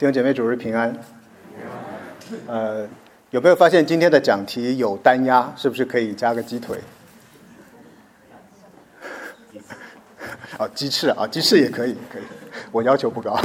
弟兄姐妹主日平安。有没有发现今天的讲题有单押？是不是可以加个鸡腿？鸡翅啊，鸡翅也可以，我要求不高。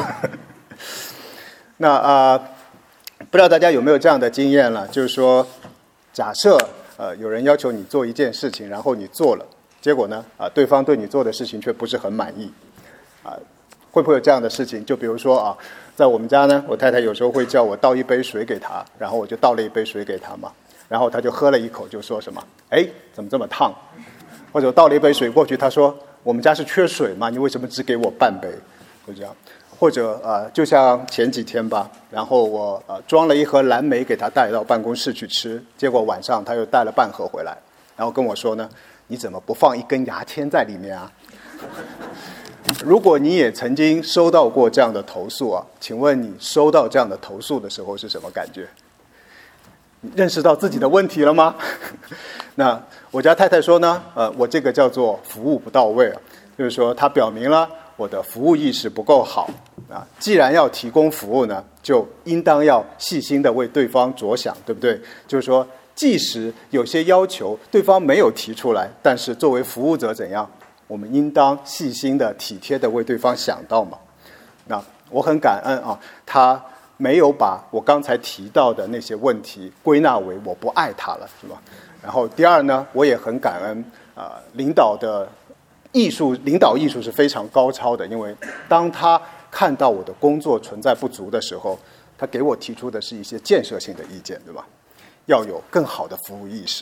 那不知道大家有没有这样的经验了？就是说，假设有人要求你做一件事情，然后你做了，结果呢对方对你做的事情却不是很满意会不会有这样的事情？就比如说在我们家呢，我太太有时候会叫我倒一杯水给她，然后我就倒了一杯水给她嘛，然后她就喝了一口，就说什么怎么这么烫？或者倒了一杯水过去，她说我们家是缺水吗？你为什么只给我半杯？就这样。或者就像前几天吧，然后我装了一盒蓝莓给她带到办公室去吃，结果晚上她又带了半盒回来，然后跟我说呢，你怎么不放一根牙签在里面啊？如果你也曾经收到过这样的投诉请问你收到这样的投诉的时候是什么感觉？你认识到自己的问题了吗？那我家太太说呢，我这个叫做服务不到位就是说它表明了我的服务意识不够好既然要提供服务呢，就应当要细心的为对方着想，对不对？就是说，即使有些要求对方没有提出来，但是作为服务者怎样？我们应当细心的、体贴的为对方想到嘛。那我很感恩他没有把我刚才提到的那些问题归纳为我不爱他了，是吧？然后第二呢，我也很感恩领导艺术是非常高超的，因为当他看到我的工作存在不足的时候，他给我提出的是一些建设性的意见，对吧？要有更好的服务意识。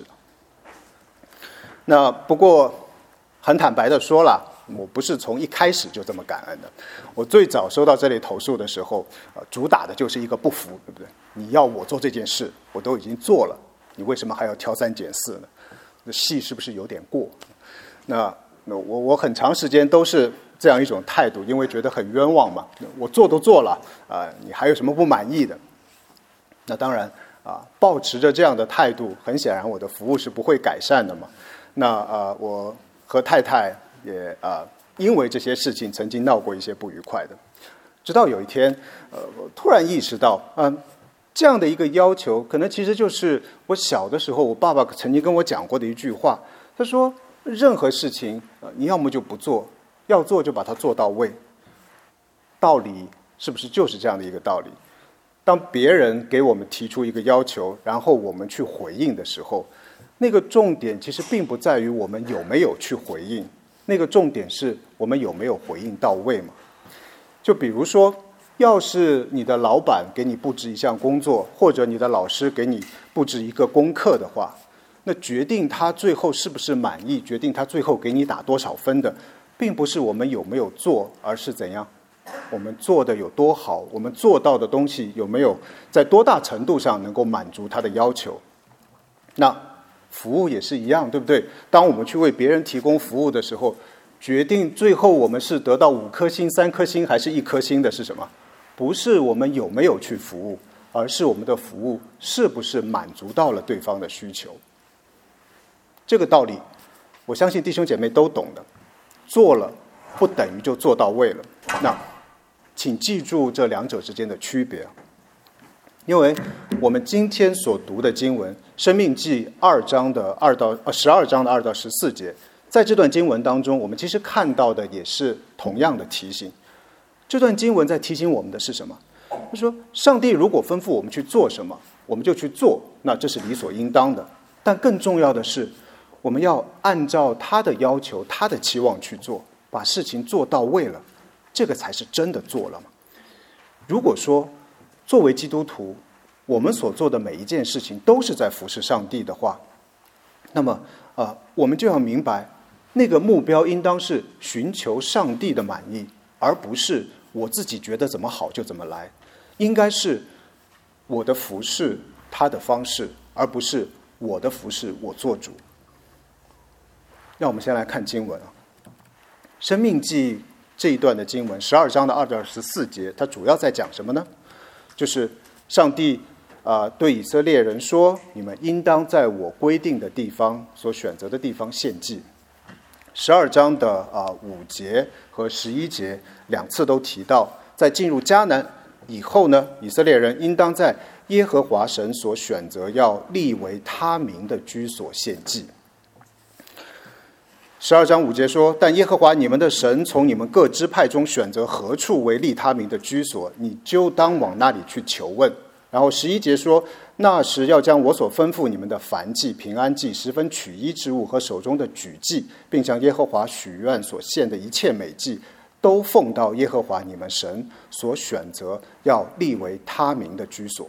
那不过很坦白的说了，我不是从一开始就这么感恩的。我最早收到这类投诉的时候主打的就是一个不服，对不对？你要我做这件事，我都已经做了，你为什么还要挑三拣四呢？这戏是不是有点过？那我很长时间都是这样一种态度，因为觉得很冤枉嘛。我做都做了你还有什么不满意的？那当然抱持着这样的态度，很显然我的服务是不会改善的嘛。那我和太太也因为这些事情曾经闹过一些不愉快的。直到有一天我突然意识到这样的一个要求可能其实就是我小的时候我爸爸曾经跟我讲过的一句话。他说任何事情你要么就不做，要做就把它做到位。道理是不是就是这样的一个道理？当别人给我们提出一个要求，然后我们去回应的时候，那个重点其实并不在于我们有没有去回应，那个重点是我们有没有回应到位嘛。就比如说，要是你的老板给你布置一项工作，或者你的老师给你布置一个功课的话，那决定他最后是不是满意，决定他最后给你打多少分的，并不是我们有没有做，而是怎样我们做的有多好，我们做到的东西有没有在多大程度上能够满足他的要求。那服务也是一样，对不对？当我们去为别人提供服务的时候，决定最后我们是得到5颗星、3颗星还是1颗星的是什么？不是我们有没有去服务，而是我们的服务是不是满足到了对方的需求。这个道理我相信弟兄姐妹都懂的，做了不等于就做到位了。那请记住这两者之间的区别，因为我们今天所读的经文申命记12章的2到14节，在这段经文当中我们其实看到的也是同样的提醒。这段经文在提醒我们的是什么？他说上帝如果吩咐我们去做什么，我们就去做，那这是理所应当的。但更重要的是，我们要按照他的要求、他的期望去做，把事情做到位了，这个才是真的做了嘛。如果说作为基督徒，我们所做的每一件事情都是在服侍上帝的话，那么我们就要明白，那个目标应当是寻求上帝的满意，而不是我自己觉得怎么好就怎么来。应该是我的服侍他的方式，而不是我的服侍我做主。让我们先来看经文申命记这一段的经文12章的2到14节，它主要在讲什么呢？就是上帝对以色列人说，你们应当在我规定的地方所选择的地方献祭。12章的5节和11节两次都提到，在进入迦南以后呢，以色列人应当在耶和华神所选择要立为他名的居所献祭。12章5节说，但耶和华你们的神从你们各支派中选择何处为立他名的居所，你就当往那里去求问。然后11节说，那时要将我所吩咐你们的燔祭、平安祭、十分取衣之物和手中的举祭，并向耶和华许愿所献的一切美祭，都奉到耶和华你们神所选择要立为他名的居所。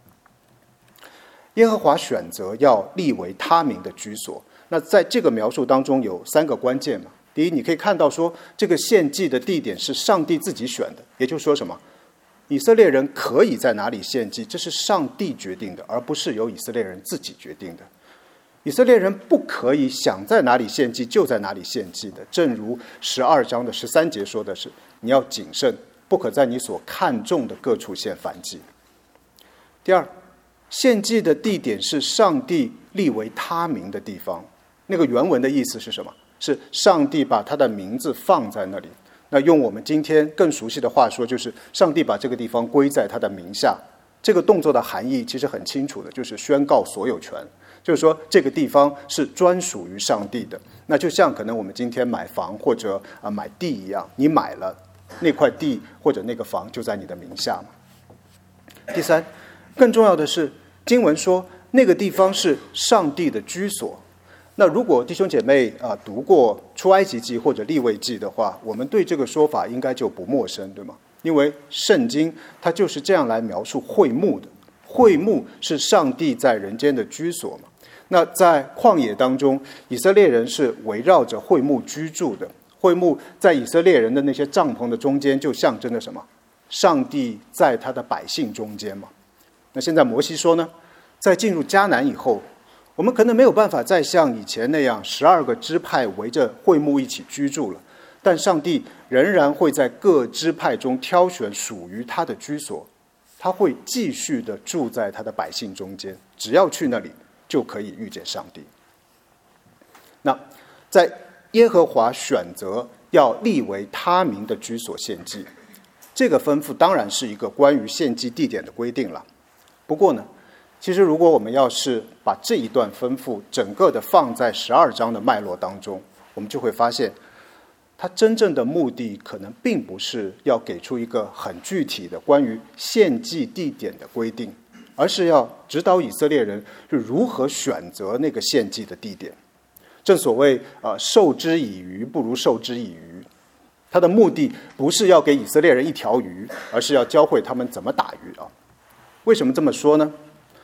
耶和华选择要立为他名的居所，那在这个描述当中有3个关键嘛。第一，你可以看到说，这个献祭的地点是上帝自己选的，也就是说什么？以色列人可以在哪里献祭，这是上帝决定的，而不是由以色列人自己决定的。以色列人不可以想在哪里献祭就在哪里献祭的，正如12章的13节说的是，你要谨慎，不可在你所看重的各处献燔祭。第二，献祭的地点是上帝立为他名的地方，那个原文的意思是什么？是上帝把他的名字放在那里。那用我们今天更熟悉的话说，就是上帝把这个地方归在他的名下。这个动作的含义其实很清楚的，就是宣告所有权，就是说这个地方是专属于上帝的。那就像可能我们今天买房或者买地一样，你买了那块地或者那个房就在你的名下嘛。第三，更重要的是，经文说那个地方是上帝的居所。那如果弟兄姐妹读过出埃及记或者利未记的话，我们对这个说法应该就不陌生，对吗？因为圣经它就是这样来描述会幕的。会幕是上帝在人间的居所嘛。那在旷野当中，以色列人是围绕着会幕居住的。会幕在以色列人的那些帐篷的中间，就象征着什么？上帝在他的百姓中间嘛。那现在摩西说呢，在进入迦南以后，我们可能没有办法再像以前那样12个支派围着会幕一起居住了，但上帝仍然会在各支派中挑选属于他的居所，他会继续的住在他的百姓中间，只要去那里就可以遇见上帝。那在耶和华选择要立为他名的居所献祭，这个吩咐当然是一个关于献祭地点的规定了。不过呢，其实如果我们要是把这一段吩咐整个的放在12章的脉络当中，我们就会发现它真正的目的可能并不是要给出一个很具体的关于献祭地点的规定，而是要指导以色列人如何选择那个献祭的地点。正所谓授之以鱼不如授之以渔，它的目的不是要给以色列人一条鱼，而是要教会他们怎么打鱼啊。为什么这么说呢？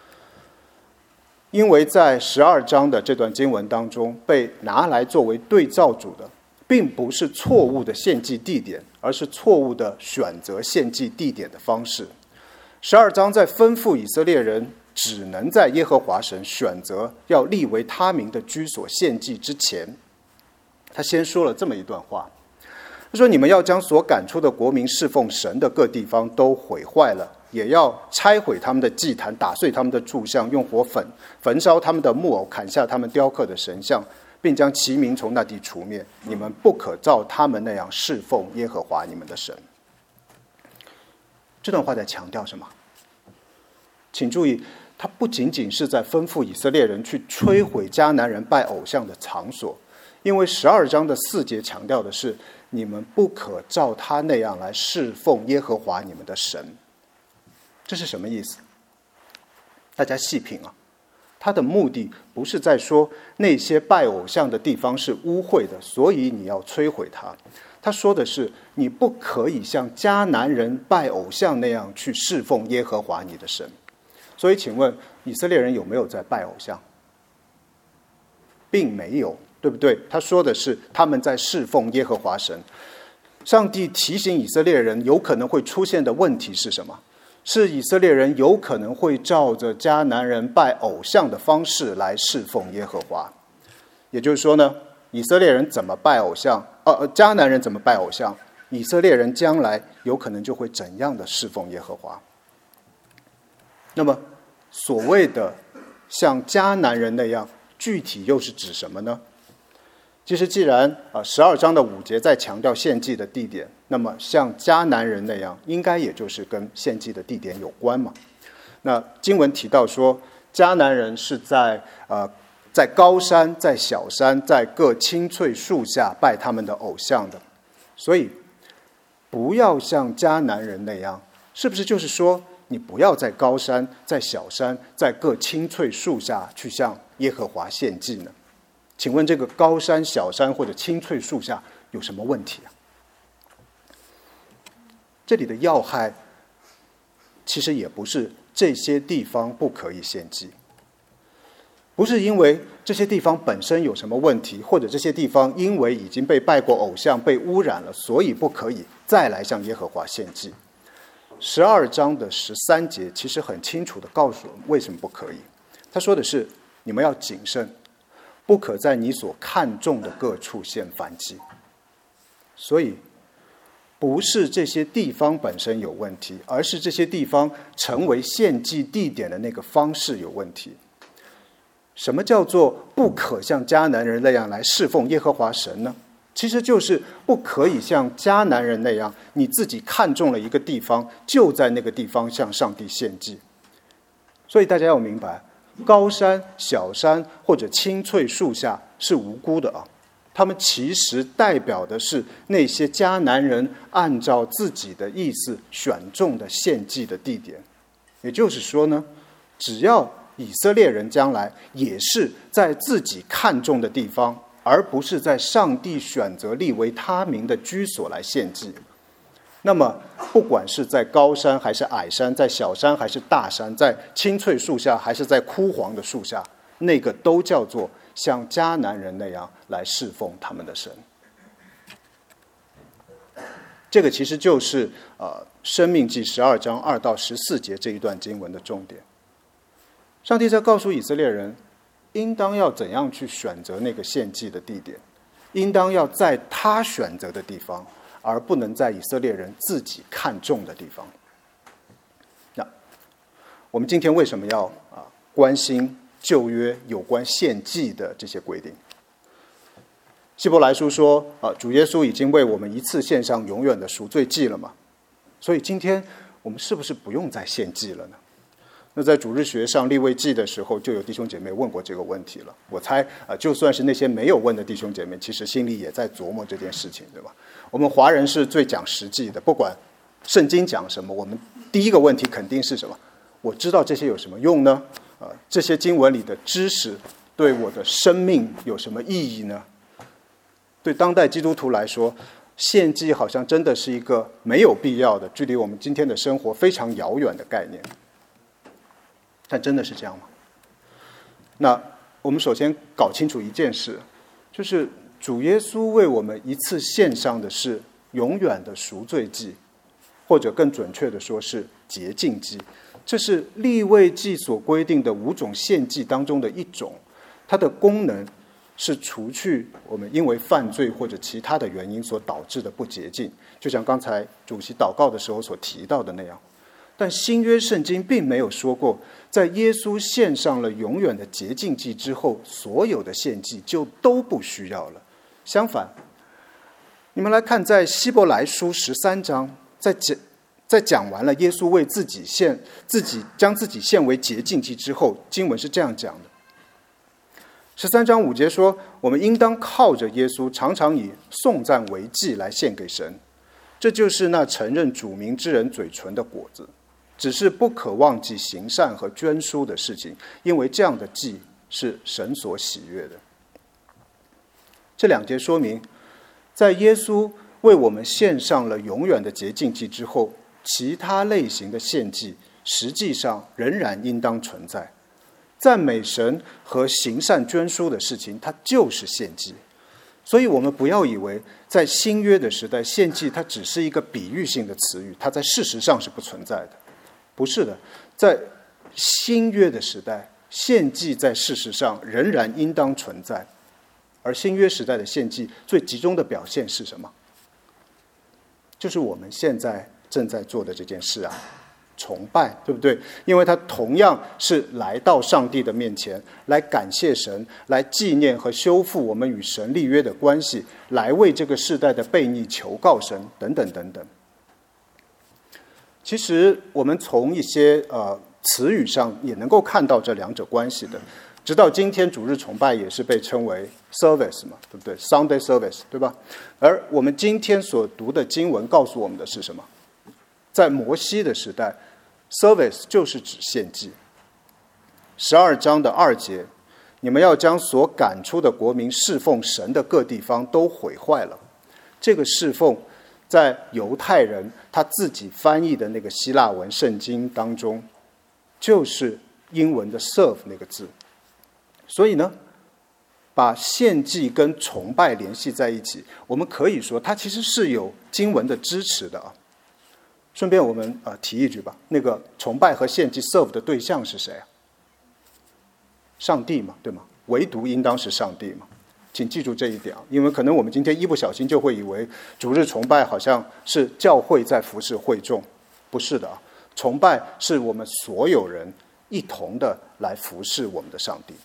因为在12章的这段经文当中，被拿来作为对照组的并不是错误的献祭地点，而是错误的选择献祭地点的方式。12章在吩咐以色列人只能在耶和华神选择要立为他名的居所献祭之前，他先说了这么一段话。他说，你们要将所赶出的国民侍奉神的各地方都毁坏了，也要拆毁他们的祭坛，打碎他们的柱像，用火焚烧他们的木偶，砍下他们雕刻的神像，并将其名从那地除灭。你们不可照他们那样侍奉耶和华你们的神。这段话在强调什么？请注意，它不仅仅是在吩咐以色列人去摧毁迦南人拜偶像的场所，因为12章的4节强调的是，你们不可照他那样来侍奉耶和华你们的神。这是什么意思？大家细品啊，他的目的不是在说那些拜偶像的地方是污秽的，所以你要摧毁它。他说的是，你不可以像迦南人拜偶像那样去侍奉耶和华你的神。所以请问，以色列人有没有在拜偶像？并没有，对不对？他说的是他们在侍奉耶和华神。上帝提醒以色列人有可能会出现的问题是什么？是以色列人有可能会照着迦南人拜偶像的方式来侍奉耶和华。也就是说呢，以色列人怎么拜偶像，迦南人怎么拜偶像，以色列人将来有可能就会怎样的侍奉耶和华。那么所谓的像迦南人那样，具体又是指什么呢？ 其实既然12章的5节在强调献祭的地点，那么像迦南人那样，应该也就是跟献祭的地点有关嘛。那经文提到说，迦南人是在高山、在小山、在各青翠树下拜他们的偶像的，所以不要像迦南人那样，是不是就是说你不要在高山、在小山、在各青翠树下去向耶和华献祭呢？请问这个高山、小山或者青翠树下有什么问题啊？这里的要害其实也不是这些地方不可以献祭，不是因为这些地方本身有什么问题，或者这些地方因为已经被拜过偶像被污染了，所以不可以再来向耶和华献祭。12章的13节其实很清楚地告诉我们为什么不可以。他说的是，你们要谨慎，不可在你所看重的各处献燔祭。所以不是这些地方本身有问题，而是这些地方成为献祭地点的那个方式有问题。什么叫做不可像迦南人那样来侍奉耶和华神呢？其实就是不可以像迦南人那样，你自己看中了一个地方，就在那个地方向上帝献祭。所以大家要明白，高山、小山或者青翠树下是无辜的啊，他们其实代表的是那些迦南人按照自己的意思选中的献祭的地点。也就是说呢，只要以色列人将来也是在自己看中的地方，而不是在上帝选择立为他名的居所来献祭，那么不管是在高山还是矮山，在小山还是大山，在青翠树下还是在枯黄的树下，那个都叫做像迦南人那样来侍奉他们的神。这个其实就是申命记12章2到14节这一段经文的重点。上帝在告诉以色列人，应当要怎样去选择那个献祭的地点，应当要在他选择的地方，而不能在以色列人自己看重的地方。那我们今天为什么要关心旧约有关献祭的这些规定？希伯来书说主耶稣已经为我们一次献上永远的赎罪祭了嘛，所以今天我们是不是不用再献祭了呢？那在主日学上利未记的时候，就有弟兄姐妹问过这个问题了。我猜就算是那些没有问的弟兄姐妹，其实心里也在琢磨这件事情，对吧？我们华人是最讲实际的，不管圣经讲什么，我们第一个问题肯定是什么？我知道这些有什么用呢？这些经文里的知识对我的生命有什么意义呢？对当代基督徒来说，献祭好像真的是一个没有必要的，距离我们今天的生活非常遥远的概念。但真的是这样吗？那我们首先搞清楚一件事，就是主耶稣为我们一次献上的是永远的赎罪祭，或者更准确的说是洁净祭。这是利未记所规定的5种献祭当中的一种，它的功能是除去我们因为犯罪或者其他的原因所导致的不洁净，就像刚才主席祷告的时候所提到的那样。但新约圣经并没有说过，在耶稣献上了永远的洁净祭之后，所有的献祭就都不需要了。相反，你们来看，在希伯来书13章，在讲完了耶稣为将自己献为洁净祭之后，经文是这样讲的：13章5节说，我们应当靠着耶稣，常常以颂赞为祭来献给神，这就是那承认主名之人嘴唇的果子。只是不可忘记行善和捐书的事情，因为这样的祭是神所喜悦的。这2节说明，在耶稣为我们献上了永远的洁净祭之后，其他类型的献祭实际上仍然应当存在。赞美神和行善捐书的事情，它就是献祭。所以我们不要以为在新约的时代，献祭它只是一个比喻性的词语，它在事实上是不存在的。不是的，在新约的时代，献祭在事实上仍然应当存在。而新约时代的献祭最集中的表现是什么？就是我们现在正在做的这件事啊。 崇拜，对不对？因为他同样是来到上帝的面前，来感谢神，来纪念和修复我们与神立约的关系，来为这个世代的悖逆求告神，等等等等。其实我们从一些词语上也能够看到这两者关系的。直到今天，主日崇拜也是被称为 service 嘛，对不对？ Sunday service， 对吧？而我们今天所读的经文告诉我们的是什么？在摩西的时代， service 就是指献祭。12章的2节，你们要将所赶出的国民侍奉神的各地方都毁坏了。这个侍奉在犹太人他自己翻译的那个希腊文圣经当中，就是英文的 serve 那个字。所以呢，把献祭跟崇拜联系在一起，我们可以说它其实是有经文的支持的啊。顺便我们提一句吧，那个崇拜和献祭 serve 的对象是谁啊？上帝嘛，对吗？唯独应当是上帝嘛。请记住这一点啊，因为可能我们今天一不小心就会以为主日崇拜好像是教会在服侍会众，不是的啊。崇拜是我们所有人一同的来服侍我们的上帝。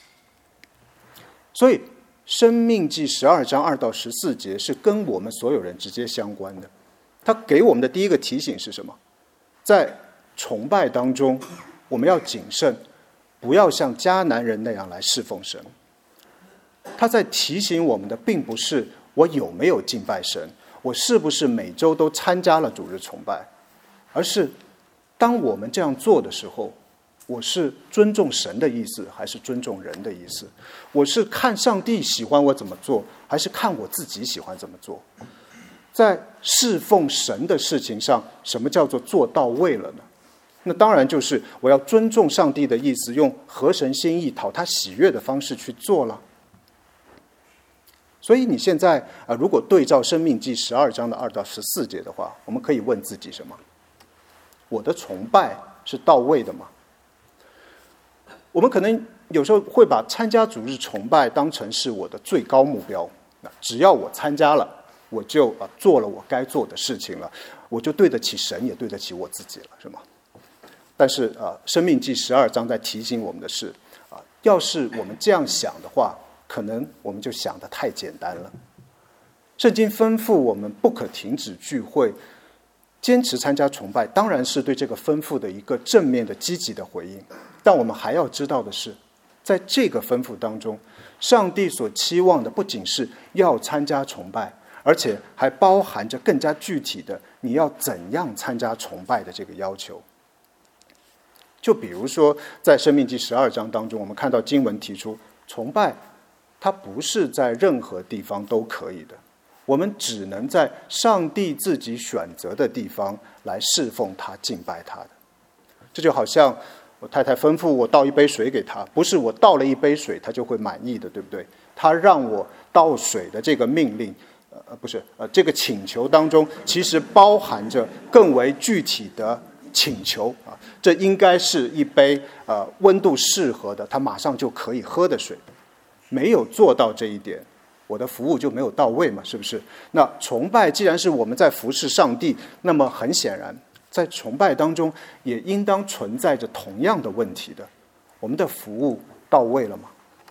所以申命记12章2到14节是跟我们所有人直接相关的。他给我们的第一个提醒是什么？在崇拜当中，我们要谨慎，不要像迦南人那样来侍奉神。他在提醒我们的并不是我有没有敬拜神，我是不是每周都参加了主日崇拜，而是当我们这样做的时候，我是尊重神的意思，还是尊重人的意思？我是看上帝喜欢我怎么做，还是看我自己喜欢怎么做？在侍奉神的事情上，什么叫做做到位了呢？那当然就是我要尊重上帝的意思，用合神心意、讨他喜悦的方式去做了。所以你现在如果对照申命记12章的2到14节的话，我们可以问自己什么？我的崇拜是到位的吗？我们可能有时候会把参加主日崇拜当成是我的最高目标，只要我参加了，我就做了我该做的事情了，我就对得起神，也对得起我自己了，是吗？但是申命记12章在提醒我们的是要是我们这样想的话，可能我们就想得太简单了。圣经吩咐我们不可停止聚会，坚持参加崇拜，当然是对这个吩咐的一个正面的积极的回应。但我们还要知道的是，在这个吩咐当中，上帝所期望的不仅是要参加崇拜，而且还包含着更加具体的你要怎样参加崇拜的这个要求。就比如说在申命记12章当中，我们看到经文提出，崇拜它不是在任何地方都可以的，我们只能在上帝自己选择的地方来侍奉他、敬拜他的。这就好像我太太吩咐我倒一杯水给她，不是我倒了一杯水她就会满意的，对不对？她让我倒水的这个命令，这个请求当中，其实包含着更为具体的请求啊。这应该是一杯温度适合的，她马上就可以喝的水。没有做到这一点，我的服务就没有到位嘛，是不是？那崇拜既然是我们在服侍上帝，那么很显然，在崇拜当中也应当存在着同样的问题的，我们的服务到位了吗？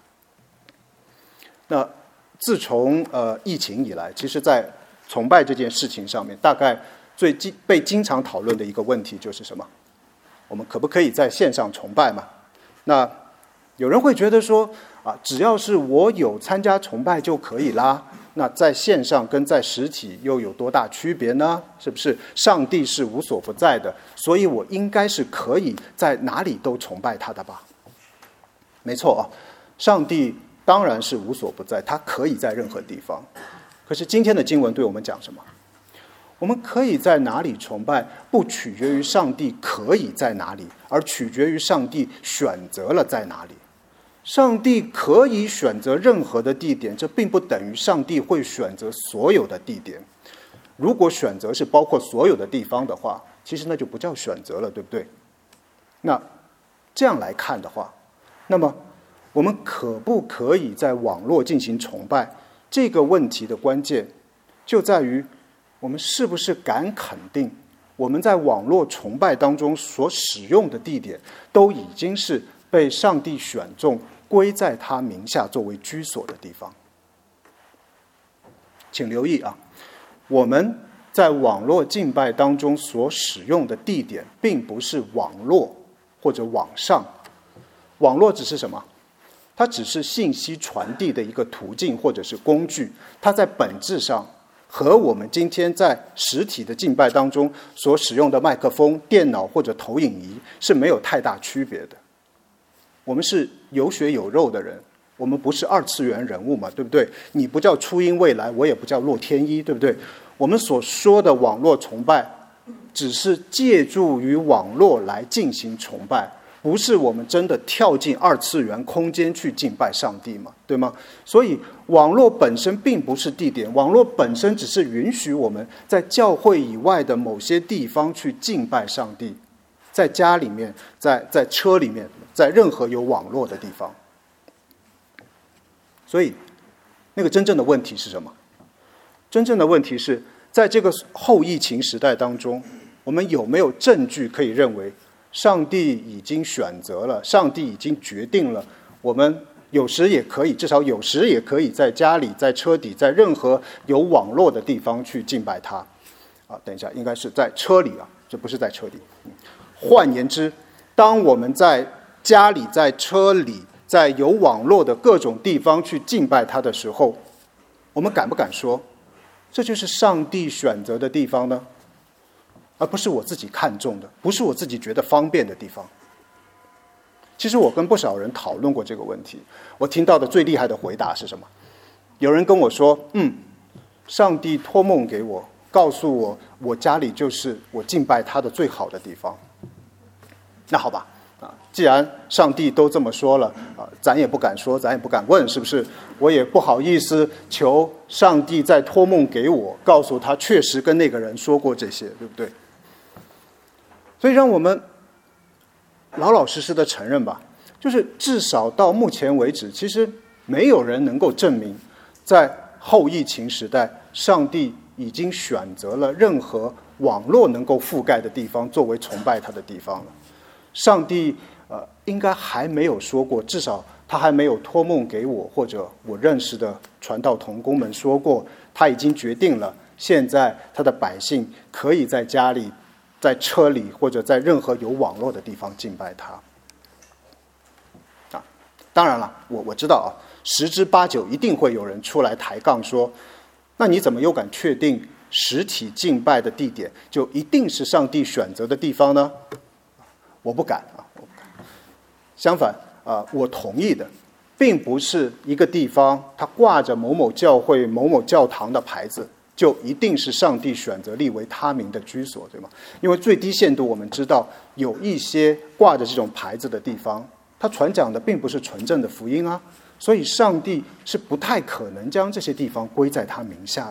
那自从疫情以来，其实在崇拜这件事情上面，大概被经常讨论的一个问题就是什么？我们可不可以在线上崇拜嘛？那有人会觉得说只要是我有参加崇拜就可以啦，那在线上跟在实体又有多大区别呢？是不是上帝是无所不在的，所以我应该是可以在哪里都崇拜他的吧？没错上帝当然是无所不在，他可以在任何地方。可是今天的经文对我们讲什么？我们可以在哪里崇拜，不取决于上帝可以在哪里，而取决于上帝选择了在哪里。上帝可以选择任何的地点，这并不等于上帝会选择所有的地点。如果选择是包括所有的地方的话，其实那就不叫选择了，对不对？那这样来看的话，那么我们可不可以在网络进行崇拜，这个问题的关键就在于我们是不是敢肯定我们在网络崇拜当中所使用的地点，都已经是被上帝选中，归在他名下作为居所的地方。请留意啊，我们在网络敬拜当中所使用的地点，并不是网络或者网上。网络只是什么？它只是信息传递的一个途径或者是工具，它在本质上和我们今天在实体的敬拜当中所使用的麦克风、电脑或者投影仪是没有太大区别的。我们是有血有肉的人，我们不是二次元人物嘛，对不对？你不叫初音未来，我也不叫洛天依，对不对？我们所说的网络崇拜，只是借助于网络来进行崇拜，不是我们真的跳进二次元空间去敬拜上帝嘛，对吗？所以网络本身并不是地点，网络本身只是允许我们在教会以外的某些地方去敬拜上帝，在家里面，在车里面，在任何有网络的地方。所以那个真正的问题是什么？真正的问题是在这个后疫情时代当中，我们有没有证据可以认为上帝已经选择了，上帝已经决定了，我们有时也可以，至少有时也可以在家里、在车底、在任何有网络的地方去敬拜他。啊，等一下，应该是在车里啊，这不是在车底。换言之，当我们在家里、在车里、在有网络的各种地方去敬拜他的时候，我们敢不敢说这就是上帝选择的地方呢？而不是我自己看中的，不是我自己觉得方便的地方。其实我跟不少人讨论过这个问题，我听到的最厉害的回答是什么？有人跟我说，上帝托梦给我，告诉我我家里就是我敬拜他的最好的地方。那好吧，既然上帝都这么说了，咱也不敢说，咱也不敢问，是不是？我也不好意思求上帝再托梦给我，告诉他确实跟那个人说过这些，对不对？所以让我们老老实实的承认吧，就是至少到目前为止，其实没有人能够证明，在后疫情时代，上帝已经选择了任何网络能够覆盖的地方作为崇拜他的地方了。上帝应该还没有说过，至少他还没有托梦给我或者我认识的传道同工们说过，他已经决定了，现在他的百姓可以在家里、在车里或者在任何有网络的地方敬拜他。当然了，我知道10之8九一定会有人出来抬杠说，那你怎么又敢确定实体敬拜的地点就一定是上帝选择的地方呢？我不敢。相反，我同意的，并不是一个地方它挂着某某教会、某某教堂的牌子，就一定是上帝选择立为他名的居所，对吗？因为最低限度我们知道，有一些挂着这种牌子的地方，它传讲的并不是纯正的福音啊，所以上帝是不太可能将这些地方归在他名下的。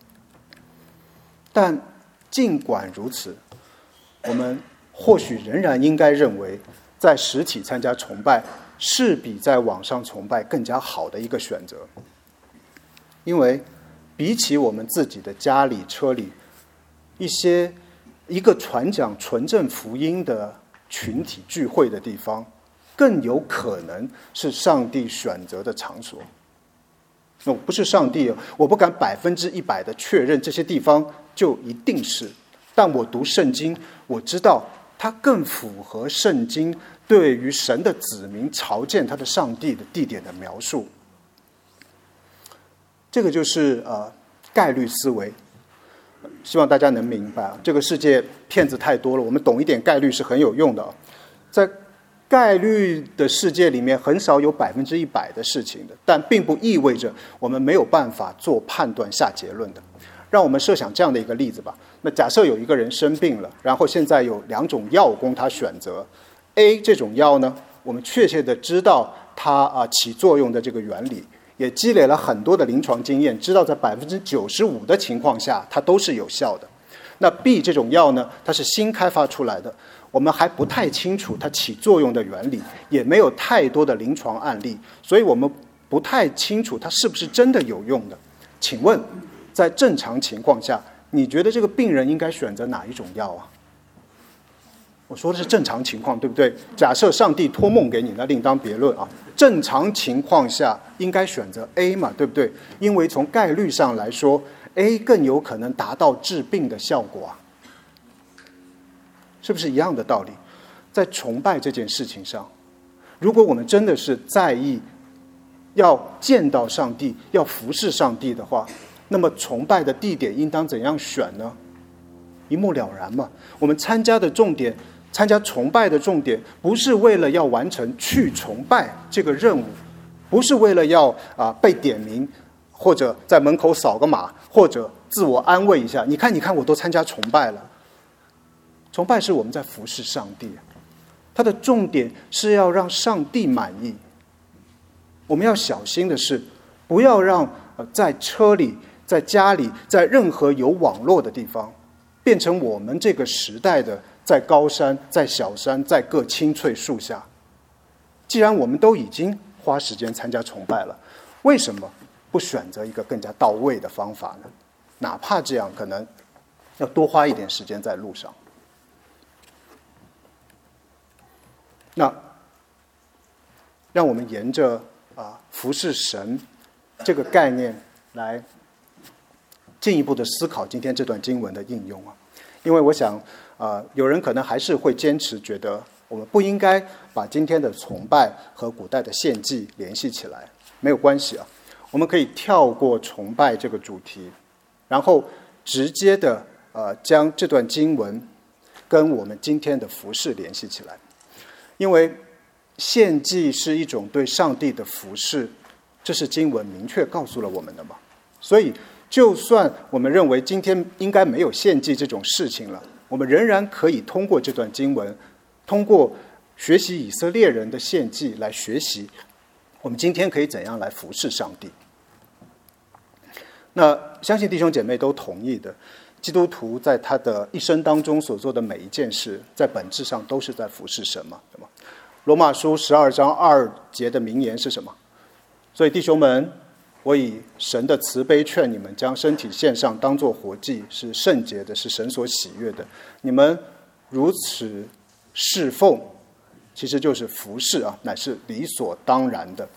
但尽管如此，我们或许仍然应该认为，在实体参加崇拜是比在网上崇拜更加好的一个选择。因为比起我们自己的家里、车里，一个传讲纯正福音的群体聚会的地方，更有可能是上帝选择的场所。不是上帝，我不敢100%的确认这些地方就一定是，但我读圣经，我知道它更符合圣经对于神的子民朝见他的上帝的地点的描述。这个就是概率思维，希望大家能明白，这个世界骗子太多了，我们懂一点概率是很有用的。在概率的世界里面，很少有100%的事情的，但并不意味着我们没有办法做判断、下结论的。让我们设想这样的一个例子吧。那假设有一个人生病了，然后现在有2种药供他选择。A 这种药呢，我们确切的知道它起作用的这个原理，也积累了很多的临床经验，知道在95%的情况下它都是有效的。那 B 这种药呢，它是新开发出来的，我们还不太清楚它起作用的原理，也没有太多的临床案例，所以我们不太清楚它是不是真的有用的。请问在正常情况下你觉得这个病人应该选择哪一种药啊？我说的是正常情况，对不对？假设上帝托梦给你，那另当别论啊。正常情况下应该选择 A 嘛，对不对？因为从概率上来说 ，A 更有可能达到治病的效果啊，是不是一样的道理？在崇拜这件事情上，如果我们真的是在意要见到上帝、要服侍上帝的话，那么崇拜的地点应当怎样选呢？一目了然嘛。我们参加崇拜的重点，不是为了要完成去崇拜这个任务，不是为了要被点名，或者在门口扫个码，或者自我安慰一下，你看我都参加崇拜了。崇拜是我们在服侍上帝，它的重点是要让上帝满意。我们要小心的是，不要让在车里、在家里、在任何有网络的地方，变成我们这个时代的在高山、在小山、在各青翠树下。既然我们都已经花时间参加崇拜了，为什么不选择一个更加到位的方法呢？哪怕这样可能要多花一点时间在路上。那让我们沿着服侍神这个概念来进一步的思考今天这段经文的应用啊。因为我想有人可能还是会坚持觉得我们不应该把今天的崇拜和古代的献祭联系起来。没有关系啊，我们可以跳过崇拜这个主题，然后直接的将这段经文跟我们今天的服事联系起来。因为献祭是一种对上帝的服事，这是经文明确告诉了我们的嘛。所以就算我们认为今天应该没有献祭这种事情了，我们仍然可以通过这段经文，通过学习以色列人的献祭来学习我们今天可以怎样来服侍上帝。那相信弟兄姐妹都同意的，基督徒在他的一生当中所做的每一件事，在本质上都是在服侍神嘛，对吗？罗马书12章2节的名言是什么？所以弟兄们，我以神的慈悲劝你们，将身体献上，当作活祭，是圣洁的，是神所喜悦的。你们如此侍奉，其实就是服侍啊，乃是理所当然的。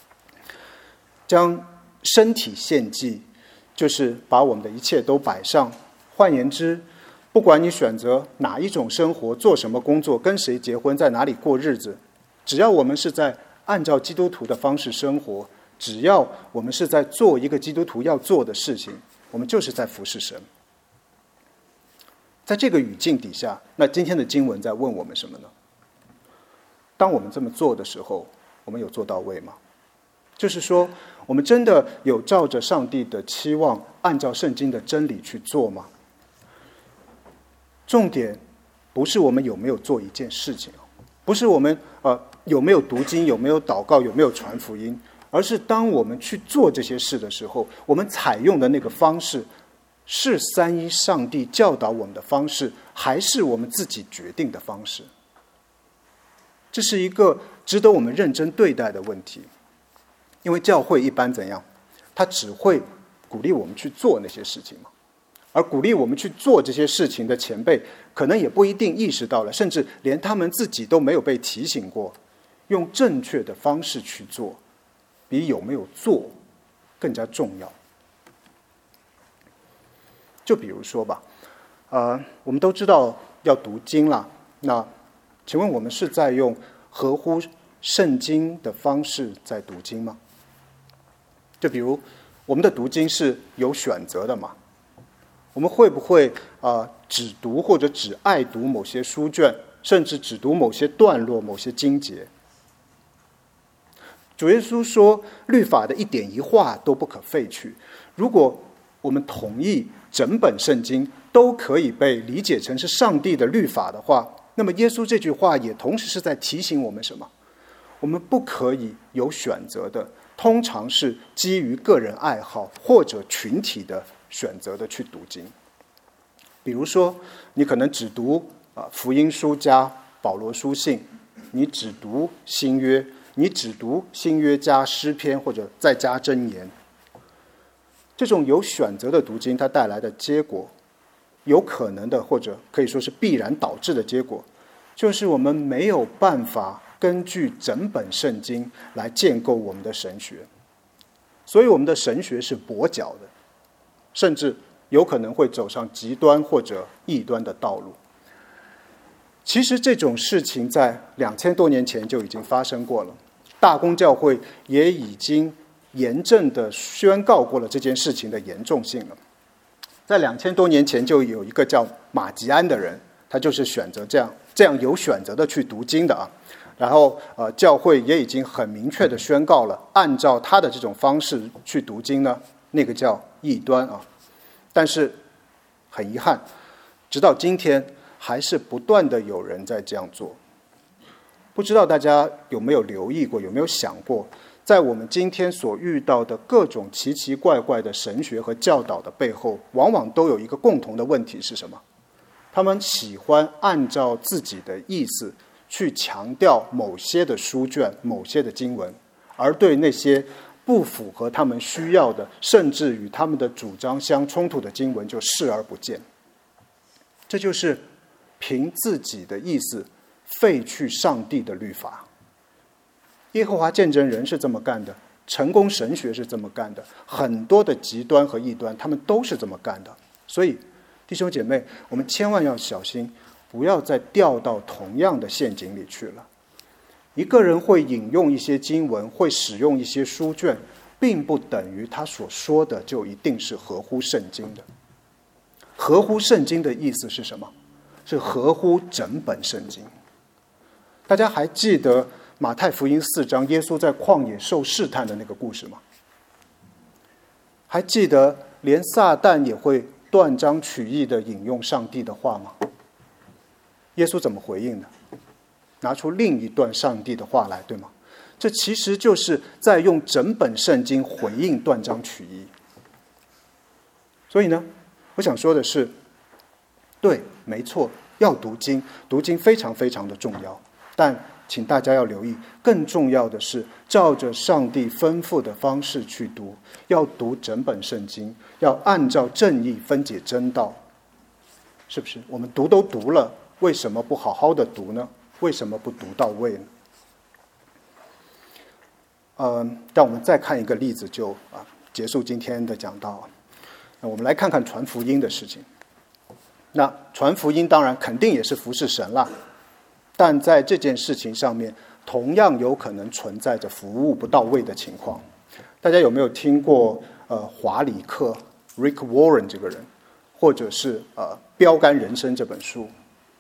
将身体献祭，就是把我们的一切都摆上。换言之，不管你选择哪一种生活，做什么工作，跟谁结婚，在哪里过日子，只要我们是在按照基督徒的方式生活，只要我们是在做一个基督徒要做的事情，我们就是在服侍神。在这个语境底下，那今天的经文在问我们什么呢？当我们这么做的时候，我们有做到位吗？就是说，我们真的有照着上帝的期望，按照圣经的真理去做吗？重点不是我们有没有做一件事情，不是我们有没有读经，有没有祷告，有没有传福音，而是当我们去做这些事的时候，我们采用的那个方式是三一上帝教导我们的方式，还是我们自己决定的方式？这是一个值得我们认真对待的问题。因为教会一般怎样？他只会鼓励我们去做那些事情嘛。而鼓励我们去做这些事情的前辈，可能也不一定意识到了，甚至连他们自己都没有被提醒过，用正确的方式去做，比有没有做更加重要。就比如说吧，我们都知道要读经了，那请问我们是在用合乎圣经的方式在读经吗？就比如我们的读经是有选择的嘛？我们会不会只读或者只爱读某些书卷，甚至只读某些段落、某些经节？主耶稣说，律法的一点一画都不可废去。如果我们同意整本圣经都可以被理解成是上帝的律法的话，那么耶稣这句话也同时是在提醒我们什么？我们不可以有选择的，通常是基于个人爱好或者群体的选择的去读经。比如说，你可能只读福音书加保罗书信，你只读新约，你只读新约加诗篇或者再加箴言。这种有选择的读经，它带来的结果有可能的，或者可以说是必然导致的结果，就是我们没有办法根据整本圣经来建构我们的神学，所以我们的神学是跛脚的，甚至有可能会走上极端或者异端的道路。其实这种事情在2000多年前就已经发生过了，大公教会也已经严正地宣告过了这件事情的严重性了。在2000多年前就有一个叫马吉安的人，他就是选择这样有选择的去读经的啊。然后教会也已经很明确地宣告了，按照他的这种方式去读经呢，那个叫异端啊。但是很遗憾，直到今天还是不断的有人在这样做。不知道大家有没有留意过，有没有想过，在我们今天所遇到的各种奇奇怪怪的神学和教导的背后，往往都有一个共同的问题是什么？他们喜欢按照自己的意思去强调某些的书卷、某些的经文，而对那些不符合他们需要的，甚至与他们的主张相冲突的经文就视而不见。这就是凭自己的意思废去上帝的律法。耶和华见证人是这么干的，成功神学是这么干的，很多的极端和异端他们都是这么干的。所以弟兄姐妹，我们千万要小心，不要再掉到同样的陷阱里去了。一个人会引用一些经文，会使用一些书卷，并不等于他所说的就一定是合乎圣经的。合乎圣经的意思是什么？是合乎整本圣经。大家还记得马太福音4章耶稣在旷野受试探的那个故事吗？还记得连撒旦也会断章取义地引用上帝的话吗？耶稣怎么回应的？拿出另一段上帝的话来，对吗？这其实就是在用整本圣经回应断章取义。所以呢，我想说的是，对，没错，要读经，读经非常非常的重要，但请大家要留意，更重要的是照着上帝吩咐的方式去读，要读整本圣经，要按照正义分解真道，是不是？我们读都读了，为什么不好好的读呢？为什么不读到位呢？让我们再看一个例子就结束今天的讲道。我们来看看传福音的事情。那传福音当然肯定也是服侍神啦，但在这件事情上面同样有可能存在着服务不到位的情况。大家有没有听过华里克 Rick Warren 这个人，或者是标杆人生这本书？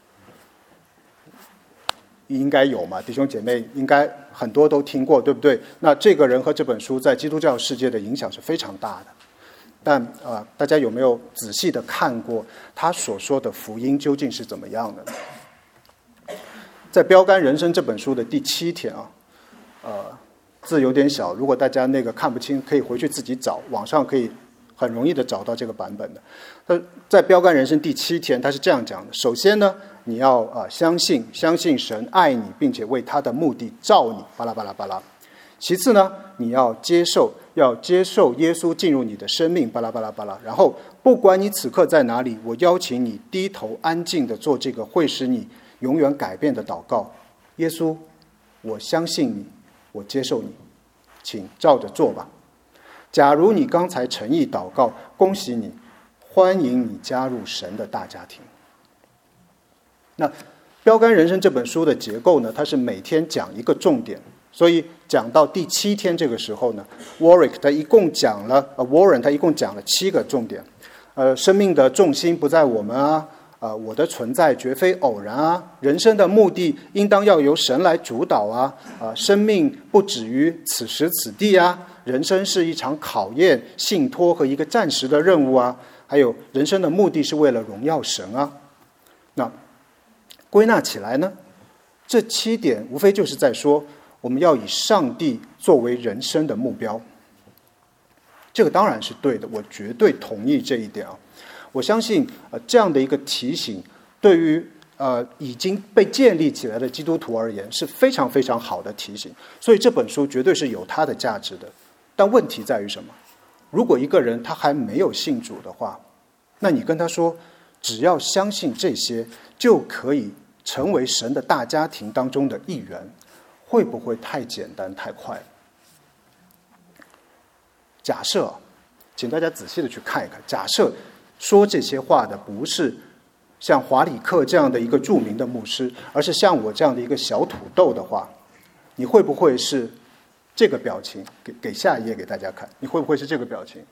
应该有嘛，弟兄姐妹应该很多都听过，对不对？那这个人和这本书在基督教世界的影响是非常大的。但大家有没有仔细的看过他所说的福音究竟是怎么样的？在《标杆人生》这本书的第7天字有点小，如果大家那个看不清，可以回去自己找，网上可以很容易的找到这个版本的。在《标杆人生》第7天，他是这样讲的：首先呢，你要相信神爱你，并且为他的目的召你，巴拉巴拉巴拉。其次呢，你要接受耶稣进入你的生命，巴拉巴拉巴拉。然后不管你此刻在哪里，我邀请你低头安静的做这个会使你永远改变的祷告。耶稣，我相信你，我接受你，请照着做吧。假如你刚才诚意祷告，恭喜你，欢迎你加入神的大家庭。那《标杆人生》这本书的结构呢，它是每天讲一个重点，所以讲到第7天这个时候呢， Warren 他一共讲了7个重点。生命的重心不在我们我的存在绝非偶然人生的目的应当要由神来主导生命不止于此时此地人生是一场考验、信托和一个暂时的任务还有人生的目的是为了荣耀神那归纳起来呢，这7点无非就是在说，我们要以上帝作为人生的目标。这个当然是对的，我绝对同意这一点我相信这样的一个提醒，对于已经被建立起来的基督徒而言是非常非常好的提醒。所以这本书绝对是有它的价值的。但问题在于什么？如果一个人他还没有信主的话，那你跟他说只要相信这些，就可以成为神的大家庭当中的一员，会不会太简单太快了？假设，请大家仔细的去看一看，假设说这些话的不是像华里克这样的一个著名的牧师，而是像我这样的一个小土豆的话，你会不会是这个表情？给下一页给大家看，你会不会是这个表情？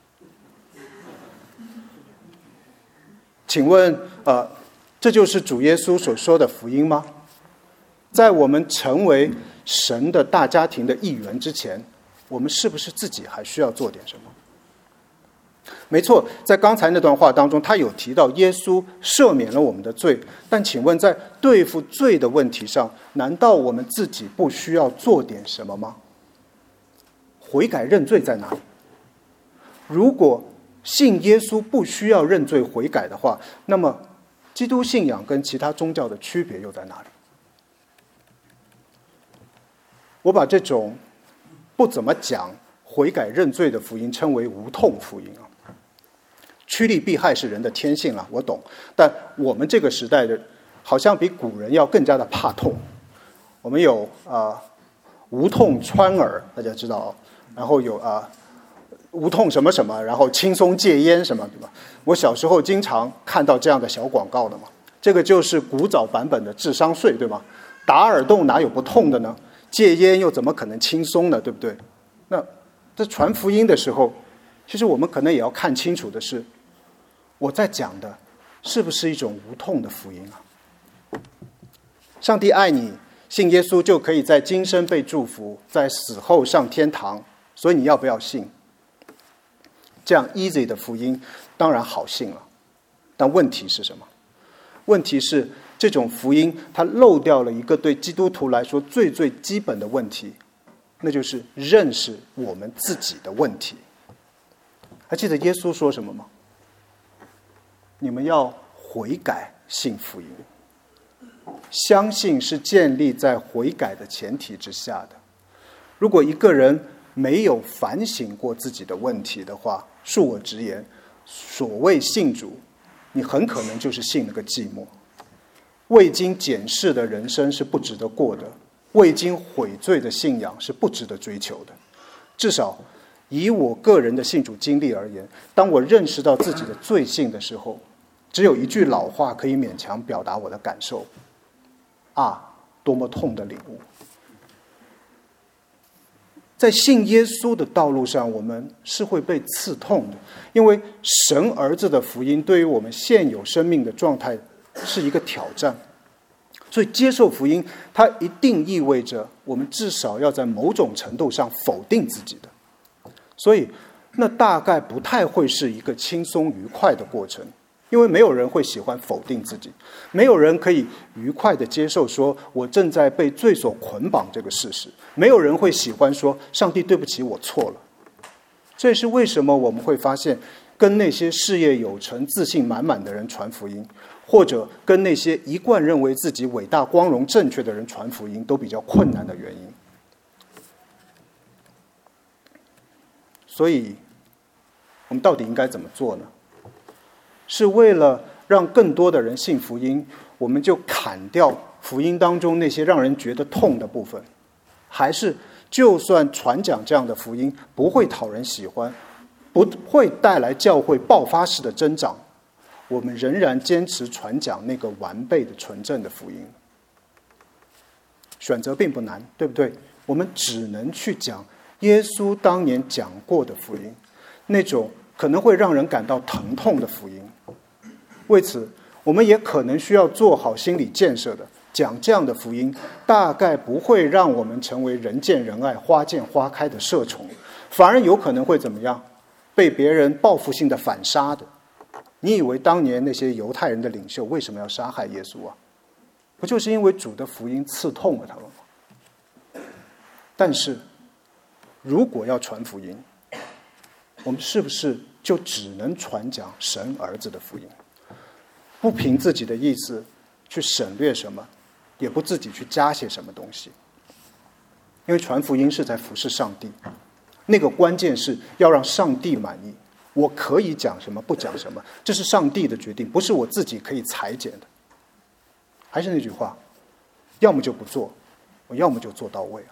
请问，这就是主耶稣所说的福音吗？在我们成为神的大家庭的一员之前，我们是不是自己还需要做点什么？没错，在刚才那段话当中，他有提到耶稣赦免了我们的罪，但请问，在对付罪的问题上，难道我们自己不需要做点什么吗？悔改认罪在哪里？如果信耶稣不需要认罪悔改的话，那么基督信仰跟其他宗教的区别又在哪里？我把这种不怎么讲悔改认罪的福音称为无痛福音啊。趋利避害是人的天性了，我懂，但我们这个时代的好像比古人要更加的怕痛。我们有无痛穿耳，大家知道，然后有无痛什么什么，然后轻松戒烟什么，对吧？我小时候经常看到这样的小广告的嘛，这个就是古早版本的智商税，对吗？打耳洞哪有不痛的呢？戒烟又怎么可能轻松呢？对不对？那在传福音的时候，其实我们可能也要看清楚的是，我在讲的是不是一种无痛的福音啊？上帝爱你，信耶稣就可以在今生被祝福，在死后上天堂，所以你要不要信？这样 easy 的福音当然好信了，但问题是什么？问题是这种福音它漏掉了一个对基督徒来说最最基本的问题，那就是认识我们自己的问题。还记得耶稣说什么吗？你们要悔改信福音。相信是建立在悔改的前提之下的。如果一个人没有反省过自己的问题的话，恕我直言，所谓信主，你很可能就是信了个寂寞。未经检视的人生是不值得过的，未经悔罪的信仰是不值得追求的。至少以我个人的信主经历而言，当我认识到自己的罪性的时候，只有一句老话可以勉强表达我的感受：啊，多么痛的领悟！在信耶稣的道路上，我们是会被刺痛的，因为神儿子的福音对于我们现有生命的状态是一个挑战。所以接受福音，它一定意味着我们至少要在某种程度上否定自己的。所以那大概不太会是一个轻松愉快的过程，因为没有人会喜欢否定自己，没有人可以愉快地接受说我正在被罪所捆绑这个事实，没有人会喜欢说上帝对不起，我错了。这也是为什么我们会发现跟那些事业有成自信满满的人传福音，或者跟那些一贯认为自己伟大光荣正确的人传福音都比较困难的原因。所以我们到底应该怎么做呢？是为了让更多的人信福音，我们就砍掉福音当中那些让人觉得痛的部分，还是就算传讲这样的福音不会讨人喜欢，不会带来教会爆发式的增长，我们仍然坚持传讲那个完备的纯正的福音？选择并不难，对不对？我们只能去讲耶稣当年讲过的福音，那种可能会让人感到疼痛的福音。为此，我们也可能需要做好心理建设的，讲这样的福音大概不会让我们成为人见人爱花见花开的社虫，反而有可能会怎么样？被别人报复性的反杀的。你以为当年那些犹太人的领袖为什么要杀害耶稣啊？不就是因为主的福音刺痛了他们吗？但是如果要传福音，我们是不是就只能传讲神儿子的福音，不凭自己的意思去省略什么，也不自己去加些什么东西？因为传福音是在服侍上帝，那个关键是要让上帝满意， 我可以讲什么，不讲什么，这是上帝的决定，不是我自己可以裁剪的。还是那句话，要么就不做，我要么就做到位啊。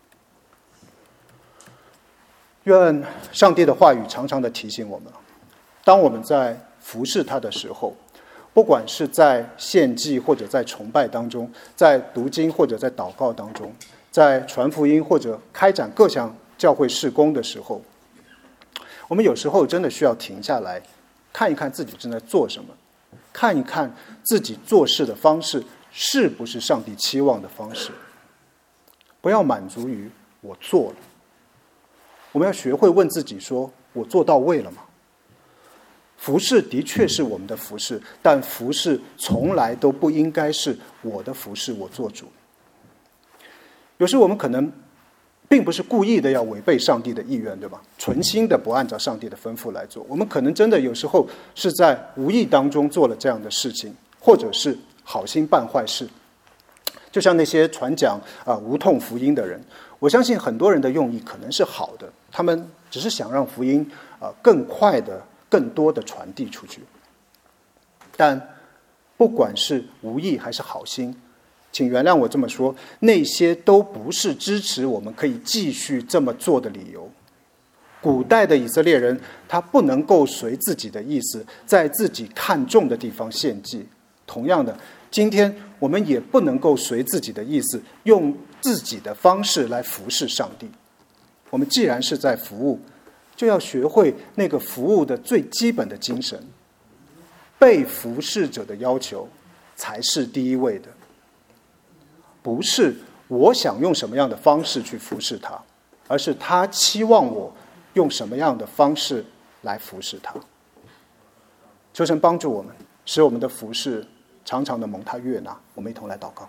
愿上帝的话语常常的提醒我们，当我们在服侍他的时候，不管是在献祭或者在崇拜当中，在读经或者在祷告当中，在传福音或者开展各项教会事工的时候，我们有时候真的需要停下来，看一看自己正在做什么，看一看自己做事的方式是不是上帝期望的方式。不要满足于我做了，我们要学会问自己说，我做到位了吗？服事的确是我们的服事，但服事从来都不应该是我的服事，我做主。有时我们可能并不是故意的要违背上帝的意愿，对吧？存心的不按照上帝的吩咐来做。我们可能真的有时候是在无意当中做了这样的事情，或者是好心办坏事。就像那些传讲无痛福音的人，我相信很多人的用意可能是好的，他们只是想让福音更快的、更多的传递出去。但不管是无意还是好心，请原谅我这么说，那些都不是支持我们可以继续这么做的理由。古代的以色列人，他不能够随自己的意思，在自己看重的地方献祭。同样的，今天我们也不能够随自己的意思，用自己的方式来服侍上帝。我们既然是在服务，就要学会那个服务的最基本的精神。被服侍者的要求才是第一位的，不是我想用什么样的方式去服侍他，而是他期望我用什么样的方式来服侍他。求神帮助我们，使我们的服侍常常的蒙他悦纳。我们一同来祷告。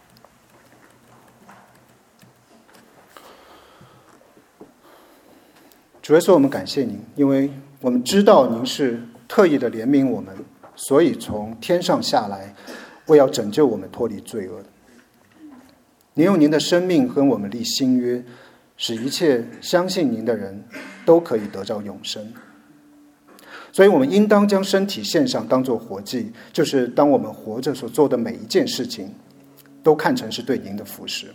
主耶稣，我们感谢您，因为我们知道您是特意的怜悯我们，所以从天上下来，为要拯救我们脱离罪恶。您用您的生命跟我们立新约，使一切相信您的人都可以得着永生。所以我们应当将身体献上，当作活祭，就是当我们活着所做的每一件事情，都看成是对您的服事。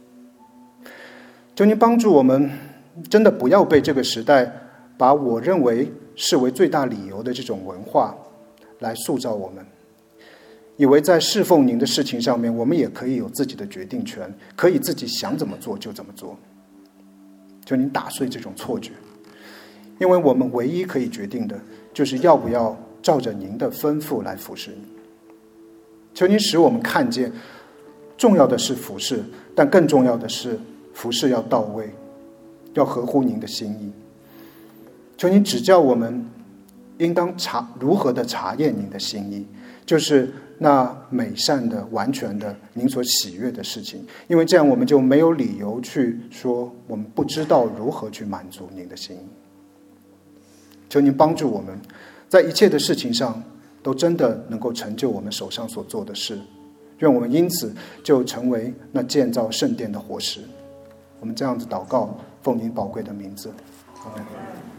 求您帮助我们，真的不要被这个时代把我认为视为最大理由的这种文化来塑造我们，以为在侍奉您的事情上面，我们也可以有自己的决定权，可以自己想怎么做就怎么做。求您打碎这种错觉，因为我们唯一可以决定的，就是要不要照着您的吩咐来服侍你。求您使我们看见，重要的是服侍，但更重要的是服侍要到位，要合乎您的心意。求您指教我们应当如何的查验您的心意，就是那美善的、完全的、您所喜悦的事情。因为这样我们就没有理由去说我们不知道如何去满足您的心意。求您帮助我们，在一切的事情上都真的能够成就我们手上所做的事。愿我们因此就成为那建造圣殿的活石。我们这样子祷告，奉您宝贵的名字，阿们。